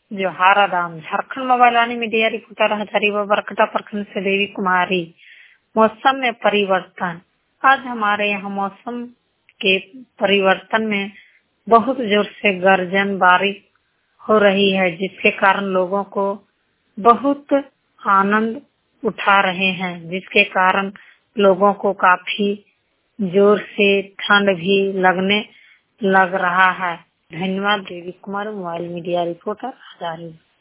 जोहार आदाम। Jharkhand mobile Vaani media reporter Hazaribagh Barkatha प्रखंड से देवी कुमारी। मौसम में परिवर्तन। आज हमारे यहाँ मौसम के परिवर्तन में बहुत जोर से गर्जन बारिश हो रही है, जिसके कारण लोगों को बहुत आनंद उठा रहे हैं, जिसके कारण लोगों को काफी जोर से ठंड भी लगने लग रहा है। धन्यवाद। Devi Kumar, mobile media reporter Hazaribagh.